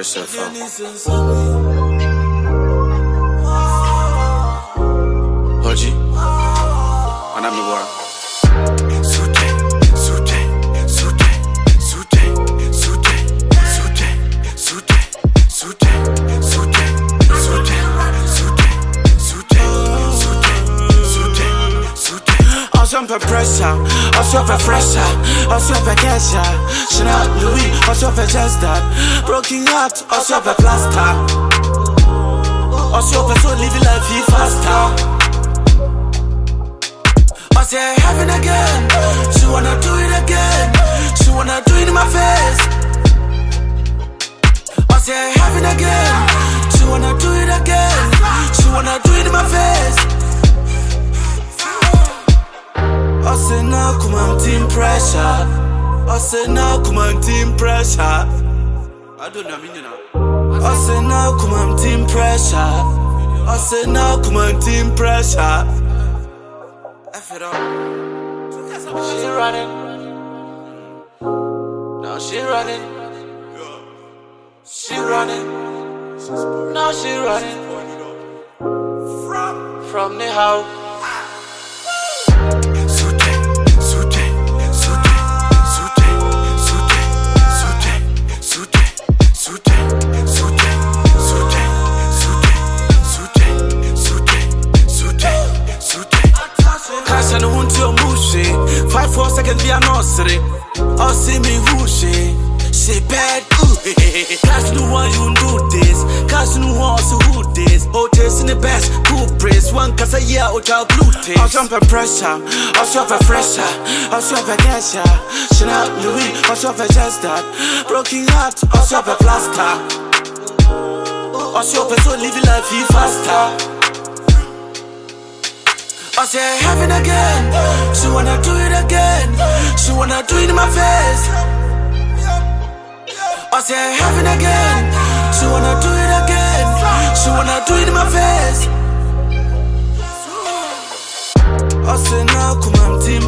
pressure from. Hoji, Anamibora. I pressure, I suffer fresher, I suffer casher. Chanel Louis, I suffer just that. Broken heart, I suffer plaster. I suffer so living life here faster. I say heaven again, she wanna do it again. She wanna do it in my face. I say heaven again, she wanna do it again. She wanna do it in my face. I say now come on team pressure. I say now come on team pressure. I don't know meaning now. I say now come on team pressure. I say now come on team pressure. F it up. She running. Now she running. She running. Now she running. From the house. Cash and won't your mushy. 5-4 seconds, we are nursery. Or see me whooshy. She bad, ooh. Cash no one you do this. Cash no one so who this. Oh, taste in the best, cool praise. One cause a year out of blue taste. I'll jump and pressure. I'll suffer fresher. I'll suffer casher. Chanel Louis, I'll suffer just that. Broken heart, I'll suffer plaster. I'll suffer so living life here faster. I say heaven again, she wanna do it again. She wanna do it in my face. I say heaven again, she wanna do it again. She wanna do it in my face. I say now come on team